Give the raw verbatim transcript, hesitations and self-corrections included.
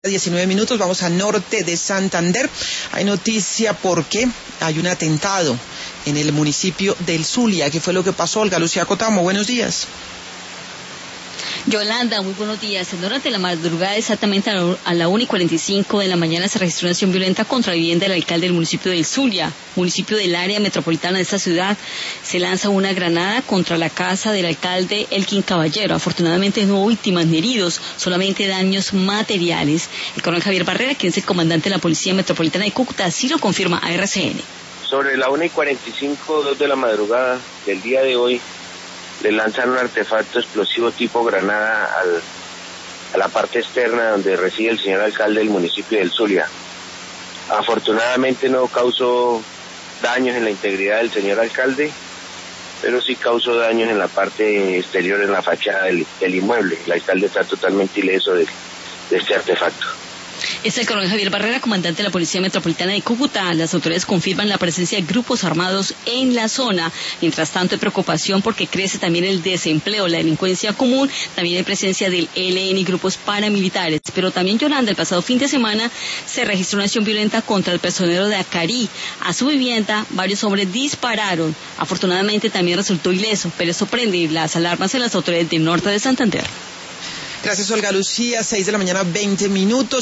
diecinueve minutos, vamos al norte de Santander. Hay noticia porque hay un atentado en el municipio del Zulia. ¿Qué fue lo que pasó? Olga Lucía Cotamo, buenos días. Yolanda, muy buenos días. Durante la madrugada, exactamente a la una y cuarenta y cinco de la mañana, se registró una acción violenta contra la vivienda del alcalde del municipio del Zulia, municipio del área metropolitana de esta ciudad. Se lanza una granada contra la casa del alcalde Elkin Caballero. Afortunadamente no hubo víctimas ni heridos, solamente daños materiales. El coronel Javier Barrera, quien es el comandante de la Policía Metropolitana de Cúcuta, así lo confirma a R C N. Sobre la una y cuarenta y cinco, dos de la madrugada del día de hoy, le lanzan un artefacto explosivo tipo granada al, a la parte externa donde reside el señor alcalde del municipio del Zulia. Afortunadamente no causó daños en la integridad del señor alcalde, pero sí causó daños en la parte exterior, en la fachada del, del inmueble. El alcalde está totalmente ileso de, de este artefacto. Es el coronel Javier Barrera, comandante de la Policía Metropolitana de Cúcuta. Las autoridades confirman la presencia de grupos armados en la zona. Mientras tanto, hay preocupación porque crece también el desempleo, la delincuencia común, también hay presencia del E L N y grupos paramilitares. Pero también, Yolanda, el pasado fin de semana se registró una acción violenta contra el personero de Acarí. A su vivienda, varios hombres dispararon. Afortunadamente, también resultó ileso, pero eso prende las alarmas en las autoridades del norte de Santander. Gracias, Olga Lucía. Seis de la mañana, veinte minutos.